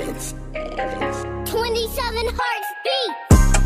27 hearts beat.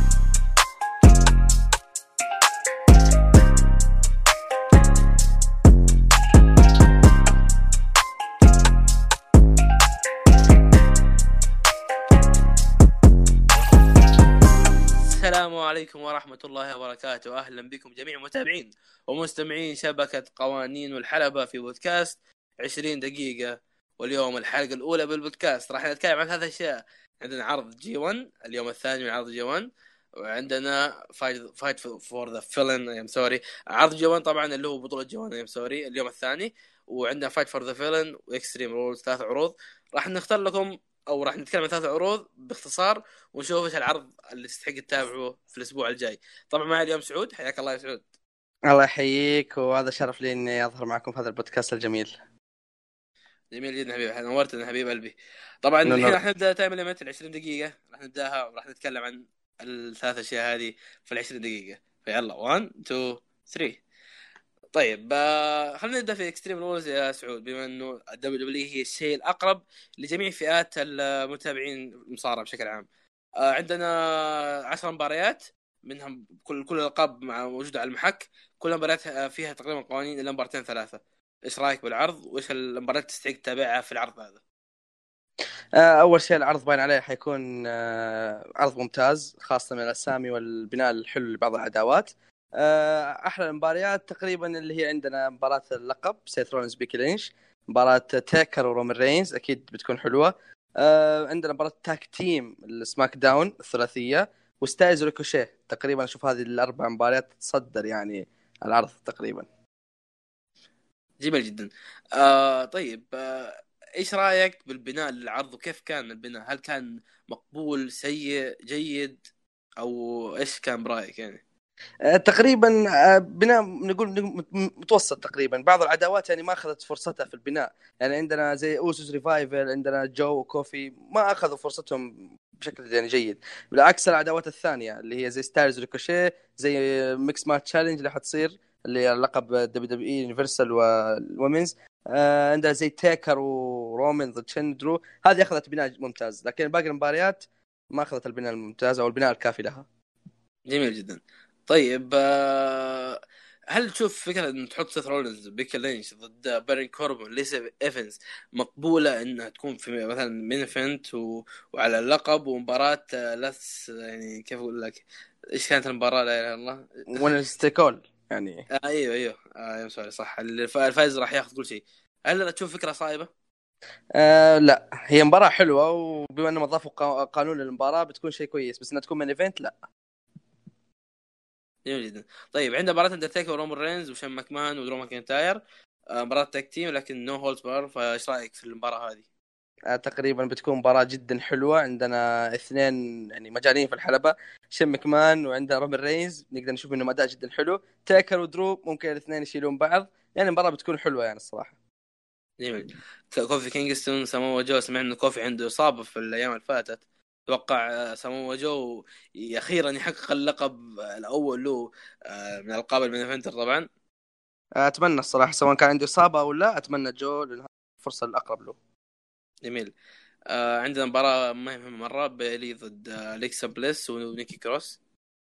السلام عليكم ورحمة الله وبركاته. أهلا بكم جميع متابعين ومستمعين شبكة قوانين والحلبة في بودكاست 20 دقيقة. واليوم الحلقة الأولى بالبودكاست راح نتكلم عن هذا الأشياء. عندنا عرض جي 1 اليوم الثاني من عرض جي 1، وعندنا فايت فور ذا فيلن عرض جي 1 طبعا اللي هو بطولة جي 1 اليوم الثاني، وعندنا فايت فور ذا فيلن واكستريم رولز، 3 عروض راح نختار لكم او راح نتكلم عن 3 عروض باختصار ونشوف ايش العرض اللي تستحق تتابعه في الاسبوع الجاي. طبعا معي اليوم سعود، حياك الله يا سعود. الله يحييك، وهذا شرف لي اني اظهر معكم في هذا البودكاست الجميل. جميل جدا حبيبي، نورتنا حبيب قلبي. طبعا الحين راح نبدا تايم ليميت 20 دقيقه، راح نبداها وراح نتكلم عن الثلاث اشياء هذه في 20 دقيقه. فيلا 1 2 3. طيب خلينا نبدا في اكستريم رولز يا سعود، بما انه الدبليو دبليو هي الشيء الاقرب لجميع فئات المتابعين المصارعه بشكل عام. عندنا 10 مباريات منهم كل الالقاب موجوده على المحك. كل المباريات فيها تقريبا قوانين الا مباراتين ثلاثه. ايش رايك بالعرض وايش المباريات تستحق تتابعها في العرض هذا؟ اول شيء العرض باين عليه حيكون عرض ممتاز، خاصه من الاسامي والبناء الحلو لبعض العداوات. احلى المباريات تقريبا اللي هي عندنا مباراه اللقب سيث رولينز بيكي لينش، مباراه تيكر ورومان رينز اكيد بتكون حلوه. عندنا مباراه تاك تيم السماك داون الثلاثيه، وستايلز ريكوشيه. تقريبا اشوف هذه الاربع مباريات تصدر يعني العرض تقريبا. جميل جدا. طيب ايش رايك بالبناء للعرض وكيف كان البناء؟ هل كان مقبول، سيء، جيد، او ايش كان برايك يعني؟ تقريبا بناء نقول متوسط تقريبا. بعض العداوات يعني ما اخذت فرصتها في البناء، يعني عندنا زي اوسوس ريفايفل، عندنا جو وكوفي ما اخذوا فرصتهم بشكل يعني جيد، بالعكس العداوات الثانيه اللي هي زي ستايلز ريكوشيه، زي ميكس مات تشالنج اللي حتصير اللي هي لقب دبليو دبليو اي يونيفرسال والومنز. عندنا زي تيكر ورومان ضد شندرو، هذه اخذت بناء ممتاز، لكن باقي المباريات ما اخذت البناء الممتاز او البناء الكافي لها. جميل جدا. طيب هل تشوف فكرة أن تحط سيث رولينز بيكي لينش ضد بارين كوربن ليسا إيفنز مقبولة أنها تكون في مثلا مين إيفنت وعلى اللقب ومباراة لس، يعني كيف أقول لك إيش كانت المباراة؟ لا إله إلا الله، ونستيكول يعني. ايوه سوري صح، الفائز راح ياخذ كل شيء. هل تشوف فكره صائبه؟ لا، هي مباراة حلوة، وبما انهم اضافوا قانون للمباراة بتكون شيء كويس، بس انها تكون من ايفنت لا. جميل جدا. طيب عندنا مباراة اندرتيكر ورومان رينز وشين ماكمان ودرو ماكنتاير، مباراة تاك تيم لكن نو هولز بار، فايش رايك في المباراة هذه؟ تقريبا بتكون مباراة جدا حلوة. عندنا اثنين يعني مجانين في الحلبة، شين ماكمان وعندنا رومان رينز، نقدر نشوف انه اداء جدا حلو. تاكر ودرو ممكن الاثنين يشيلون بعض، يعني المباراة بتكون حلوة يعني الصراحة. جميل. كوفي كينغستون سامو جو، سمعنا انه كوفي عنده اصابة في الايام اللي فاتت، اتوقع سامو جو اخيرا يحقق اللقب الاول له من القاب المينيفنتر طبعا. اتمنى الصراحة سواء كان عنده اصابة او لا، اتمنى جو لانها الفرصة الاقرب له. جميل. عندنا مباراة مهمة مرة، بيلي ضد أليكسا بليس ونيكي كروس.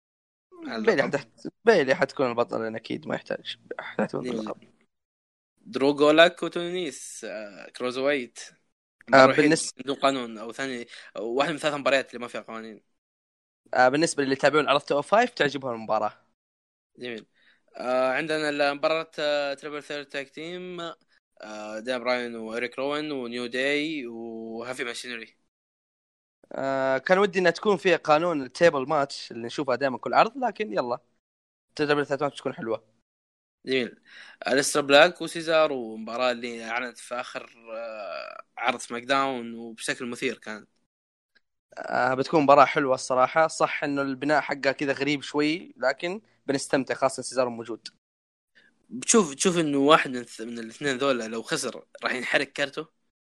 بيلي حتكون البطل لان اكيد ما يحتاج اللقب. درو جولاك وتونيس كروزويت، بالنسبة بدون قانون او ثاني، واحد من 3 مباريات اللي ما فيها قوانين. بالنسبة اللي يتابعون عرض 205 تعجبهم المباراة. جميل. عندنا المباراة تريبل ثيرد تاك تيم، دان براين وإريك روين ونيو داي وهافي ماشينري. كان ودي انها تكون فيها قانون التيبل ماتش اللي نشوفها دائما كل عرض، لكن يلا تدرب الثلاث ماتش تكون حلوه. جميل. أليستر بلاك وسيزار، ومباراة اللي اعلنت في اخر عرض سماك داون وبشكل مثير كانت. بتكون مباراه حلوه الصراحه. صح انه البناء حقها كذا غريب شوي، لكن بنستمتع خاصه سيزار موجود. تشوف انه واحد من الاثنين ذولا لو خسر راح ينحرق كارته.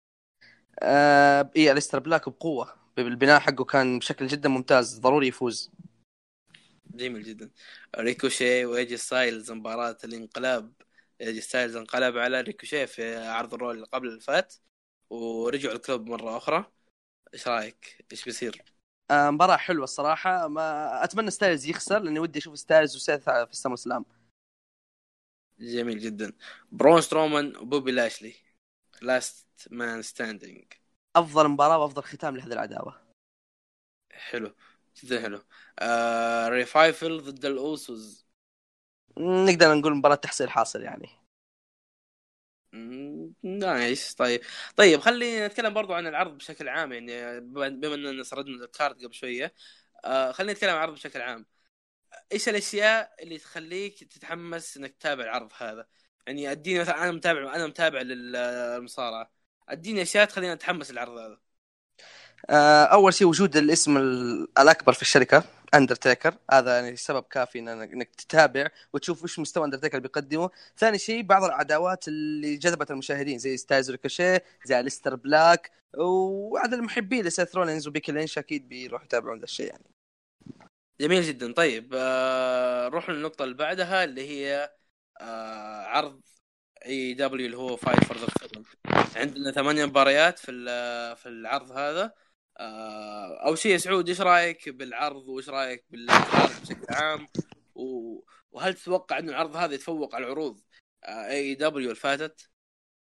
ايه أليستر بلاك بقوه، البناء حقه كان بشكل جدا ممتاز، ضروري يفوز. جميل جدا. ريكوشي وايجي ستايلز، مباراة الانقلاب. ايجي ستايلز انقلب على ريكوشي في عرض الرول اللي قبل الفات ورجعوا الكلوب مرة أخرى. ايش رايك؟ ايش بيصير؟ مباراة حلوة الصراحة. ما اتمنى ستايلز يخسر لاني ودي اشوف ستايلز وسيث في السمر سلام. جميل جدا. برون سترومان وبوبي لاشلي، لاست مان ستاندينج. افضل مباراة وافضل ختام لهذه العداوة. حلو، جدا حلو. ريفايفل ضد الاوسوس. نقدر نقول مباراة تحصيل حاصل يعني. نايس. طيب خلينا نتكلم برضو عن العرض بشكل عام، يعني بما اننا سردنا الكارد قبل شويه. خلينا نتكلم عن العرض بشكل عام. ايش الاشياء اللي تخليك تتحمس انك تتابع العرض هذا؟ يعني اديني مثلا، انا متابع للمصارعه، اديني اشياء تخليني اتحمس للعرض هذا. اول شيء وجود الاسم الاكبر في الشركه اندرتيكر، هذا يعني سبب كافي انك تتابع وتشوف وش مستوى اندرتيكر بيقدمه. ثاني شيء بعض العداوات اللي جذبت المشاهدين زي ستايز ريكوشيه، زي ليستر بلاك، وعدد المحبين لسيث رولينز وبيكي لينش اكيد بيروحوا يتابعون ذا الشيء يعني. جميل جدا. طيب نروح للنقطه اللي بعدها اللي هي عرض اي دبليو اللي هو فايت فور ذا فيلم. عندنا 8 مباريات في العرض هذا. اول شيء يا سعود، ايش رايك بالعرض وايش رايك بالعرض بشكل عام؟ وهل تتوقع انه العرض هذا يتفوق على العروض اي دبليو اللي فاتت؟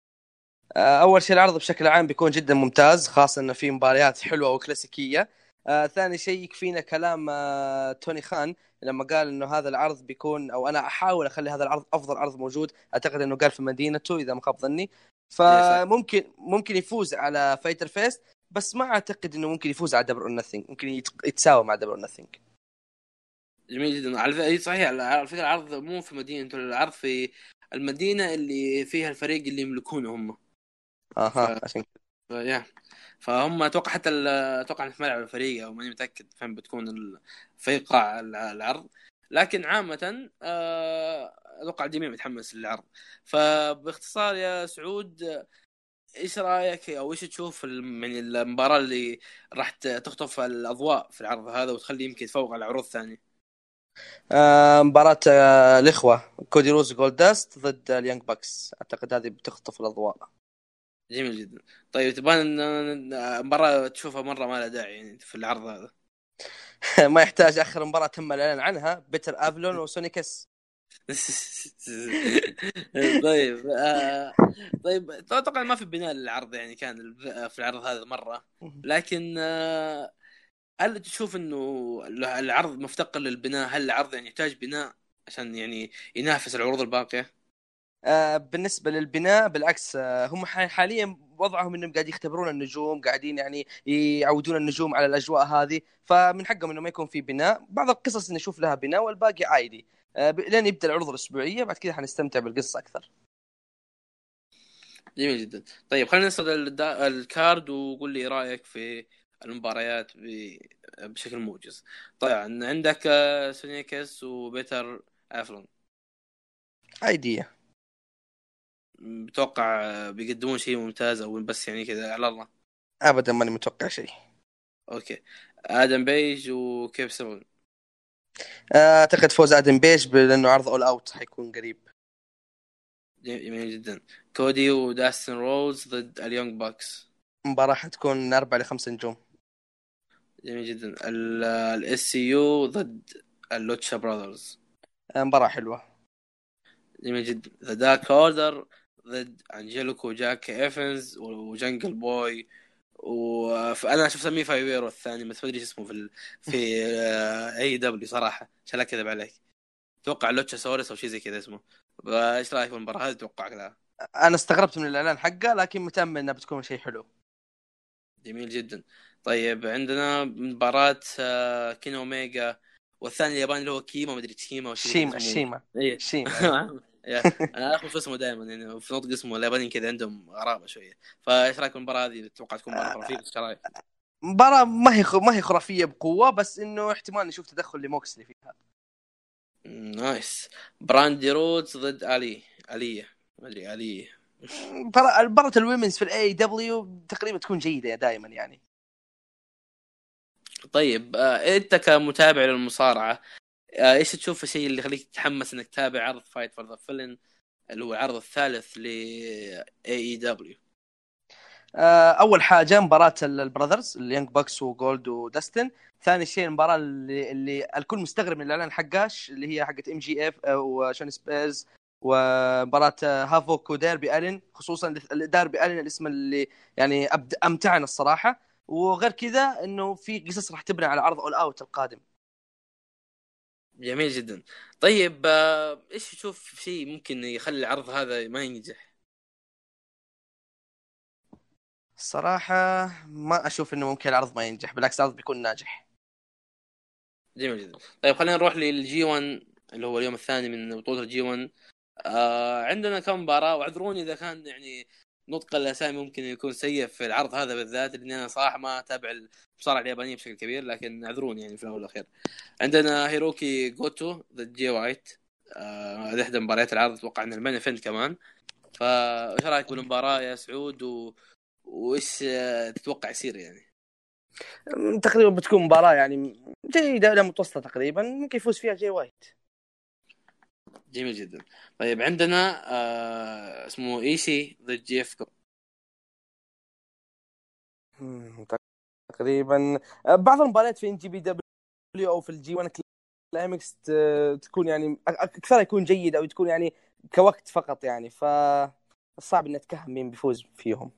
اول شيء العرض بشكل عام بيكون جدا ممتاز، خاصه انه في مباريات حلوه وكلاسيكيه. ثاني شيء يكفينا كلام توني خان لما قال انه هذا العرض بيكون، او انا احاول اخلي هذا العرض افضل عرض موجود. اعتقد انه قال في مدينته اذا ما خاب ظني. ايه صح. فممكن يفوز على فايتر فيست، بس ما اعتقد انه ممكن يفوز على دبل اور نثينج. ممكن يتساوى مع دبل اور نثينج. جميل جدا. على فكره صحيح، على فكره العرض مو في مدينه، العرض في المدينه اللي فيها الفريق اللي يملكونه هم. ف... اها عشان يا فهم اتوقع حتى اتوقع في ملعب الفريق، او ماني متاكد فين بتكون في قاع العرض. لكن عامه اتوقع الجميع متحمس للعرض. فباختصار يا سعود، ايش رايك او ايش تشوف من المباراه اللي راح تخطف الاضواء في العرض هذا وتخلي يمكن يتفوق على عروض ثانيه؟ مباراة الإخوة كودي روز جولدست ضد اليانج باكس، أعتقد هذه بتخطف الأضواء. جميل جدا. طيب تبغى مباراة تشوفها مرة ما لها داعي يعني في العرض هذا؟ ما يحتاج. آخر مباراة تم الإعلان عنها بيتر أفلون وسونيكس. طيب طيب طبعا ما في بناء للعرض يعني، كان في العرض هذا مرة. لكن هل تشوف انه العرض مفتقر للبناء؟ هل العرض يعني يحتاج بناء عشان يعني ينافس العروض الباقية؟ بالنسبة للبناء بالعكس، هم حاليا وضعهم انهم قاعد يختبرون النجوم، قاعدين يعني يعودون النجوم على الاجواء هذه، فمن حقهم انه ما يكون في بناء. بعض القصص نشوف لها بناء والباقي عادي. لين يبدا العروض الاسبوعيه بعد كذا حنستمتع بالقصه اكثر. جميل جدا. طيب خلينا نسرد الكارد وقول لي رايك في المباريات بشكل موجز. طيب عندك سونيكس وبيتر افلون. عاديه. بتوقع بيقدمون شيء ممتاز او بس يعني كذا على الله؟ ابدا ماني متوقع شيء. اوكي. ادم بيج وكيف سمون. اعتقد فوز ادم بيج لانه عرض اول اوت حيكون قريب. جميل جدا. كودي وداستن روز ضد اليونج باكس. مباراة حتكون من 4 ل 5 نجوم. جميل جدا. الاس سي يو ضد اللوتشا براذرز. مباراة حلوة. جميل جدا. ذا دارك اوردر ضد انجيلوكو جاك ايفنز وجنجل بوي. وانا شوف سميه فايويرو الثاني بس ما ادري ايش اسمه في اي دبليو صراحه، عشان لا اكذب عليك. اتوقع لوتشا سوريس او شيء زي كذا اسمه. ايش رايك في المباراه هذه؟ توقعك لها؟ انا استغربت من الاعلان حقه لكن متأمل انها بتكون شيء حلو. جميل جدا. طيب عندنا مباراة كينو اوميجا والثاني الياباني اللي هو كيما، ما ادري كيما وشي شيما اسمه. شيما ايه شيما. انا اخذ اسمه دائما يعني في نطق اسمه اليابانيين كذا عندهم غرابه شويه. فايش رايك بالمباراه هذه؟ تتوقع تكون مباراه خرافيه؟ ايش رايك؟ مباراة ما هي خرافية بقوة، بس انه احتمال نشوف تدخل لموكسلي فيها. نايس. براندي رودز ضد علية ما ادري علية. مباراة الويمنز في الاي دبليو تقريبا تكون جيدة دائما يعني. طيب انت كمتابع للمصارعه، ايش تشوف الشيء اللي يخليك تتحمس انك تتابع عرض فايت فور ذا فيلن اللي هو العرض الثالث ل AEW؟ اول حاجه مباراه البراذرز اليانج باكس وجولد وداستن. ثاني شيء المباراه اللي الكل مستغرب من الاعلان حقاش، اللي هي حقت ام جي اف وشان سبيرز، ومباراه هافوك وديربي الين، خصوصا ديربي الين الاسم اللي يعني امتعنا الصراحه. وغير كذا انه في قصص راح تبني على عرض اول اوت القادم. جميل جدا. طيب ايش تشوف شيء ممكن يخلي العرض هذا ما ينجح؟ الصراحه ما اشوف انه ممكن العرض ما ينجح، بالعكس العرض بيكون ناجح. جميل جدا. طيب خلينا نروح للجي 1 اللي هو اليوم الثاني من بطولة الجي 1. عندنا كم مباراة، واعذروني إذا كان يعني نطق الأسامي ممكن يكون سيء في العرض هذا بالذات، لأن أنا صراحة ما أتابع المصارعة اليابانية بشكل كبير، لكن اعذروني يعني في الأول والأخير. عندنا هيروكي جوتو ضد جي وايت، هذه إحدى مباريات العرض، أتوقع أن المين إيفنت كمان. فإيش رأيك بالمباراة يا سعود وإيش تتوقع يصير يعني؟ تقريبا بتكون مباراه يعني جيده الى متوسطه تقريبا، ممكن يفوز فيها جي وايت. جميل جدا. طيب عندنا اسمه ايشي ضد جيف. تقريبا بعض المباريات في ان جي بي دبليو او في الجي 1 كلايمكس تكون يعني اكثر يكون جيد، او تكون يعني كوقت فقط يعني، فصعب ان نتكهن مين بيفوز فيهم.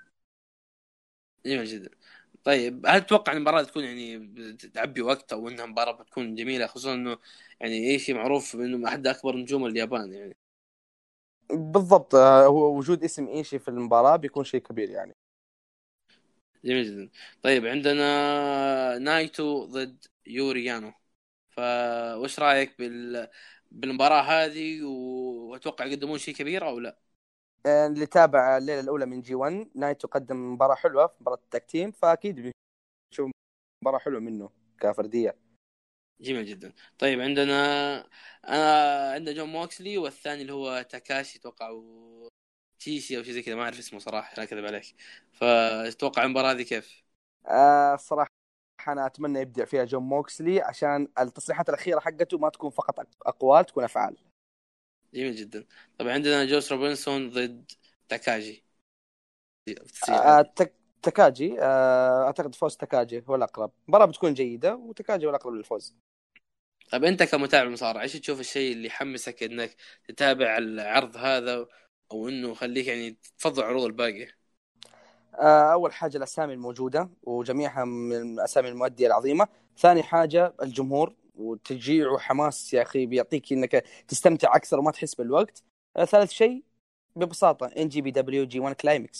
جميل جدا. طيب هل تتوقع ان المباراه تكون يعني تعبي وقت، او انها مباراه بتكون جميله، خصوصا انه يعني ايشي معروف انه احد اكبر نجوم اليابان يعني؟ بالضبط، هو وجود اسم ايشي في المباراه بيكون شيء كبير يعني. جميل جدا. طيب عندنا نايتو ضد يوريانو، فوش رايك بالمباراه هذه، واتوقع يقدمون شيء كبير او لا؟ اللي تابع الليله الاولى من جي 1 نايتو قدم مباراه حلوه في مباراه التكتيم، فاكيد بنشوف مباراه حلوه منه كفرديه. جميل جدا. طيب عندنا جون موكسلي، والثاني اللي هو تاكاشي اتوقع تيشي او شيء زي كذا، ما اعرف اسمه صراحه لا كذب عليك. فتوقع المباراه هذه كيف؟ الصراحه انا اتمنى يبدع فيها جون موكسلي، عشان التصريحات الاخيره حقته ما تكون فقط اقوال، تكون افعال. جميل جدا. طبعا عندنا جوس روبنسون ضد تاكاجي. تكاجي، اعتقد فوز تكاجي هو الاقرب، المباراه بتكون جيده وتكاجي هو الاقرب للفوز. طيب انت كمتابع مصارعه ايش تشوف الشيء اللي يحمسك انك تتابع العرض هذا، او انه خليك يعني تفضل عروض الباقيه؟ اول حاجه الاسامي الموجوده وجميعها من الاسامي المؤديه العظيمه. ثاني حاجه الجمهور وتشجيع وحماس يا اخي، بيعطيك انك تستمتع اكثر وما تحس بالوقت. ثالث شيء ببساطه ان جي بي دبليو جي 1 كلايمكس.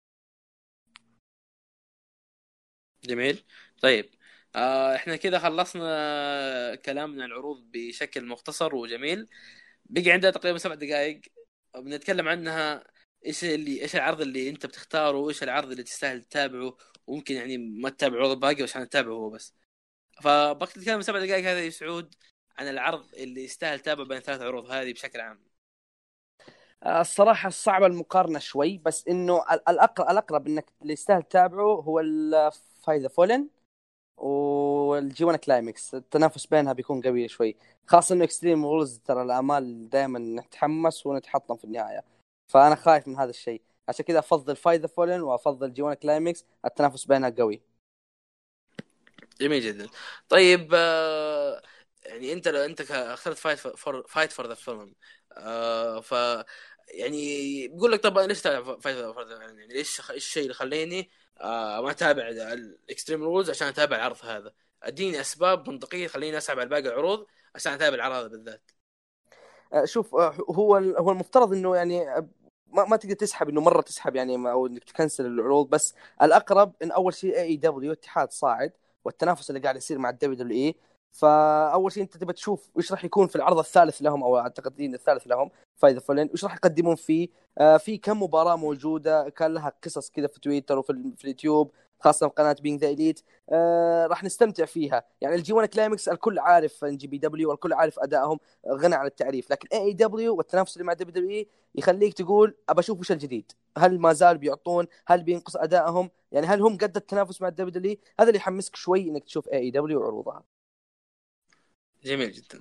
جميل. طيب احنا كذا خلصنا كلامنا عن العروض بشكل مختصر وجميل. بقي عندنا تقريبا 7 دقائق بنتكلم عنها. ايش العرض اللي انت بتختاره، وايش العرض اللي تستاهل تتابعه، وممكن يعني ما تتابع عروض الباقي عشان تتابعه هو بس. فبقى نتكلم 7 دقائق هذا يا سعود عن العرض اللي يستاهل تتابعه بين 3 عروض هذه بشكل عام. الصراحه صعبه المقارنه شوي، بس انه الاقرب انك اللي يستاهل تتابعه هو الفايذا فولن والجي 1 كلايمكس. التنافس بينها بيكون قوي شوي، خاصه انه اكستريم رولز ترى الامال دائما نتحمس ونتحطم في النهايه، فانا خايف من هذا الشيء. عشان كذا افضل فايذا فولن وافضل جي 1 كلايمكس، التنافس بينها قوي. جميل جدا. طيب يعني انت لو انت اخترت فايت فور ذا فيلم، ف يعني بقول لك طب انا ليش اتابع فايت فور ذا، يعني ايش الشيء اللي خليني ما اتابع الاكستريم رولز عشان اتابع العرض هذا؟ اديني اسباب منطقيه خليني اسحب على باقي العروض عشان اتابع العرض هذا بالذات. شوف، هو المفترض انه يعني ما تقدر تسحب انه مره تسحب يعني او انك تكنسل العروض، بس الاقرب ان اول شيء اي دبليو اتحاد صاعد، والتنافس اللي قاعد يصير مع الدبليو دبليو اي. فاول شيء انت تبى تشوف ايش راح يكون في العرض الثالث لهم، او اعتقد الثالث لهم فايذا فولن، ايش راح يقدمون فيه. في كم مباراه موجوده كان لها قصص كذا في تويتر وفي اليوتيوب، خاصه في قناه بينج ذا إليت. راح نستمتع فيها يعني. الجي 1 كلايمكس الكل عارف ان جي بي دبليو، والكل عارف ادائهم غنى عن التعريف، لكن اي دبليو والتنافس اللي مع دبليو دبليو اي يخليك تقول ابى اشوف وش الجديد، هل ما زال بيعطون، هل بينقص ادائهم، يعني هل هم قد التنافس مع دبليو دبليو. هذا اللي يحمسك شوي انك تشوف اي دبليو وعروضها. جميل جدا.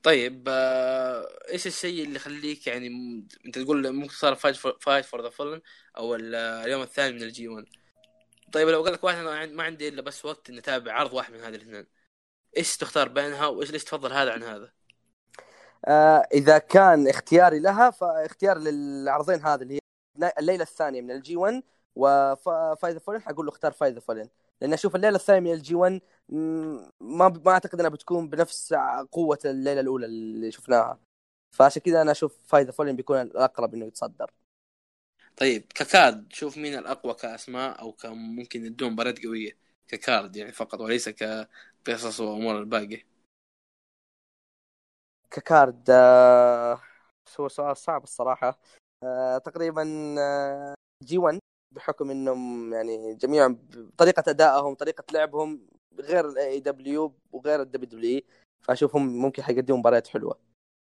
طيب ايش الشيء اللي يخليك يعني انت تقول ممكن صار فايت فور ذا فولن او اليوم الثاني من الجي 1. طيب لو قال لك واحد انا ما عندي الا بس وقت اني اتابع عرض واحد من هذه الاثنين، ايش تختار بينها وايش ليش تفضل هذا عن هذا؟ اذا كان اختياري لها فاختيار للعرضين هذا اللي هي الليله الثانيه من الجي 1 وفايز فولن، حقول له اختار فايز فولن، لان اشوف الليله الثانيه من الجي 1 ما اعتقد انها بتكون بنفس قوه الليله الاولى اللي شفناها، فعشان كذا انا اشوف فايز فولن بيكون الاقرب انه يتصدر. طيب ككارد شوف مين الاقوى كاسماء او كم ممكن يدون مباريات قويه ككارد يعني فقط وليس كقصص وامور الباقي. ككارد هو سؤال صعب الصراحه. تقريبا جي 1 بحكم انهم يعني جميعا طريقه ادائهم طريقه لعبهم غير الاي دبليو وغير الدبليو دبليو، فاشوفهم ممكن حيقدموا مباريات حلوه.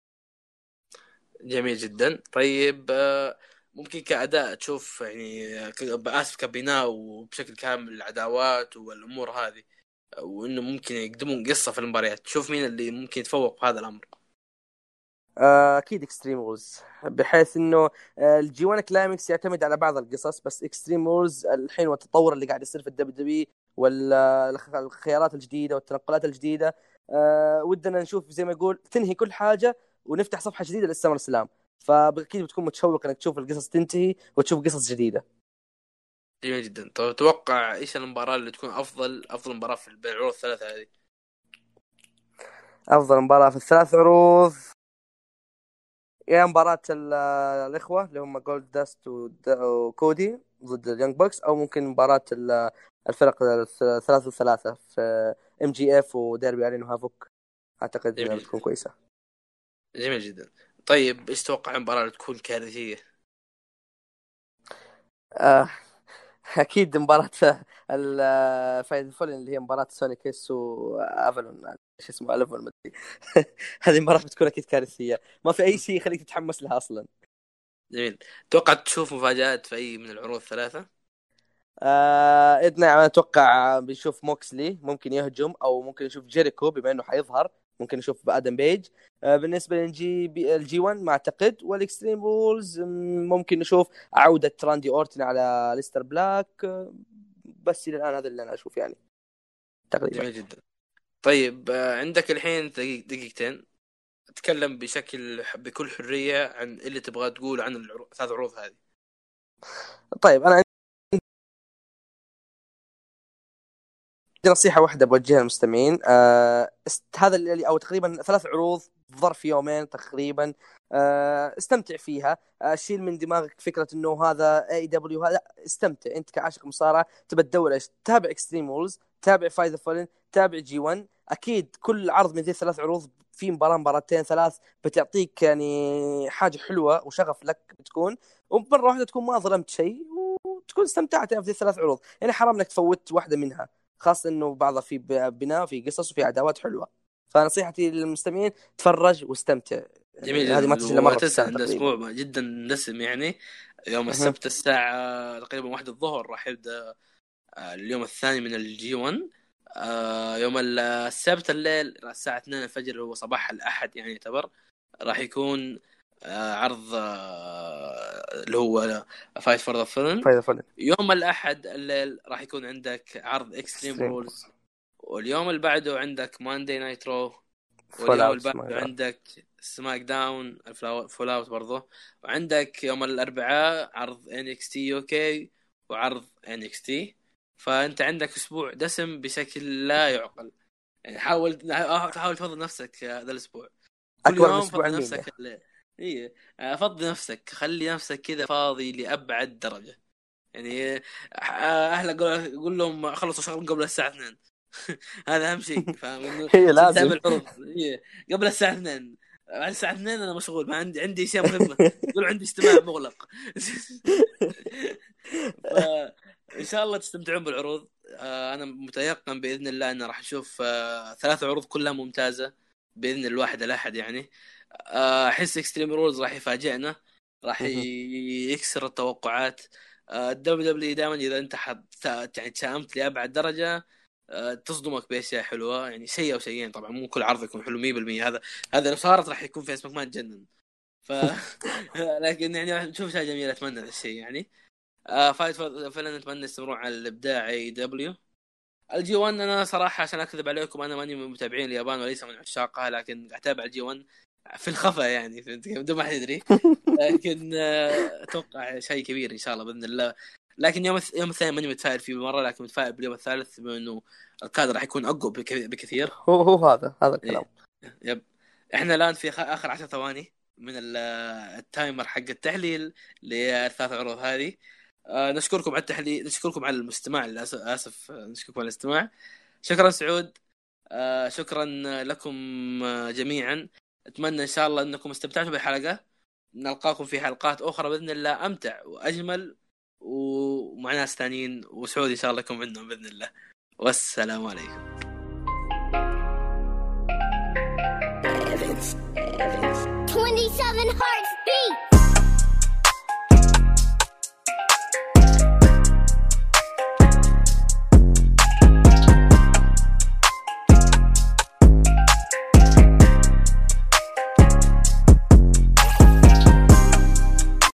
جميل جدا. طيب ممكن كأداء تشوف يعني بأسف كبناء وبشكل كامل العداوات والأمور هذه وإنه ممكن يقدمون قصة في المباريات، تشوف مين اللي ممكن يتفوق في هذا الأمر؟ اكيد اكستريم وورز، بحيث انه الجي 1 كلايمكس يعتمد على بعض القصص، بس اكستريم وورز الحين والتطور اللي قاعد يصير في الدبليو دبليو والخيارات الجديده والتنقلات الجديده، ودنا نشوف زي ما يقول تنهي كل حاجه ونفتح صفحه جديده للسمر سلام، فاكيد بتكون متشوق انك تشوف القصص تنتهي وتشوف قصص جديده. جميل جدا. طيب توقع إيش المباراة اللي تكون أفضل مباراة في العروض الثلاثة هذه؟ افضل مباراه في الثلاث عروض يا مباراة الإخوة اللي هم جولد داست وكودي ضد اليونج بوكس، أو ممكن مباراة الفرق الثلاثة في ام جي اف وديربي أرين وهافوك، أعتقد إنها بتكون كويسة. جميل جدا. طيب إيش توقع المباراة اللي تكون كارثية؟ أكيد مباراة الفايز فولن اللي هي مباراة سونيك اس وأفلون، ايش اسمه ألفون مدري. هذه المباراة بتكون أكيد كارثية، ما في أي شيء يخليك تتحمس لها أصلا. جميل. توقع تشوف مفاجآت في أي من العروض الثلاثة؟ نعم، أتوقع بنشوف موكسلي ممكن يهجم، أو ممكن نشوف جيريكو بما إنه حيظهر، ممكن نشوف بآدم بيج. بالنسبة الجي 1 ما أعتقد، والإكستريم رولز ممكن نشوف عودة راندي أورتن على ليستر بلاك. بس إلى الآن هذا اللي أنا أشوف يعني تقريبا. جميل جدا. طيب عندك الحين دقيقتين تكلم بكل حرية عن اللي تبغى تقول عن الثلاث عروض هذه. طيب أنا عندي نصيحة واحدة بوجهها للمستمعين. هذا اللي أو تقريبا 3 عروض ظرف يومين تقريبا، استمتع فيها. شيل من دماغك فكرة انه هذا اي دبليو، هذا استمتع انت كعاشق مصارعة، تبى تدور ايش؟ تابع اكستريم وولز، تابع فايز فولن، تابع جي 1. اكيد كل عرض من ذي 3 عروض في مباراتين 3 بتعطيك يعني حاجة حلوة وشغف لك بتكون، ومرة واحدة تكون ما ظلمت شيء وتكون استمتعت في ذي 3 عروض. يعني حرام انك تفوت واحدة منها، خاصة انه بعضها في بناء في قصص وفي عداوات حلوة. فنصيحتي للمستمعين تفرج واستمتع. جميل هذه ما جدا. تجي الا مره في وتنسى السنه عند تقريبا. اسبوع جدا دسم يعني يوم السبت الساعة تقريبا 1 الظهر راح يبدأ اليوم الثاني من الجي 1. يوم السبت الليل الساعة 2 الفجر هو صباح الأحد يعني يعتبر راح يكون عرض اللي هو فايت فور ذا فيلم. يوم الأحد الليل راح يكون عندك عرض اكستريم رولز، واليوم اللي بعده عندك ماندي نايترو، واليوم اللي بعده عندك سماك داون فول اوت برضه، وعندك يوم الأربعاء عرض NXT UK وعرض NXT. فأنت عندك أسبوع دسم بشكل لا يعقل. يعني حاول تفضل نفسك هذا الأسبوع كل يوم، فضي نفسك إيه فضي نفسك، خلي نفسك كذا فاضي لأبعد درجة. يعني أهلك قول لهم خلصوا شغل قبل الساعة 2. هذا أهم شيء، فاهم إنه هي لازم تتابع العروض قبل الساعة 2. بعد الساعة 2 أنا مشغول، ما عندي أشياء مهمة، يقول عندي اجتماع مغلق. فإن شاء الله تستمتعون بالعروض. أنا متيقن بإذن الله أن راح نشوف 3 عروض كلها ممتازة بإذن الواحد الأحد يعني. أحس إكستريم رولز راح يفاجئنا، راح يكسر التوقعات. الدبليو دبليو دائما إذا أنت يعني تشائمت لأبعد درجة تصدمك باشياء حلوه، يعني شيء او شيئين طبعا، مو كل عرض يكون حلو 100%. هذا لو صارت راح يكون في اسمك ما تجنن. ف لكن يعني نشوف اشياء جميله، اتمنى هذا الشيء يعني. فايت فعلا نتمنى يستمرون على الابداع اي دبليو. الجي 1 انا صراحه عشان اكذب عليكم انا ماني من متابعين اليابان وليس من عشاقها، لكن اتابع الجي 1 في الخفا يعني بدون ما حد يدري. لكن اتوقع شيء كبير ان شاء الله باذن الله. لكن يوم الثاني ماني متفائل فيه مره، لكن متفائل باليوم الثالث بما انه الكادر راح يكون اقوى بكثير. هو هذا الكلام. يب. احنا الان في اخر 10 ثواني من التايمر حق التحليل للثلاث عروض هذه. نشكركم على التحليل، نشكركم على المستماع، اسف نشكركم على الاستماع. شكرا سعود، شكرا لكم جميعا. اتمنى ان شاء الله انكم استمتعتوا بالحلقه. نلقاكم في حلقات اخرى باذن الله امتع واجمل ومع ناس ثانيين، وسعود ان شاء الله يكون منهم باذن الله. والسلام عليكم. 27 hearts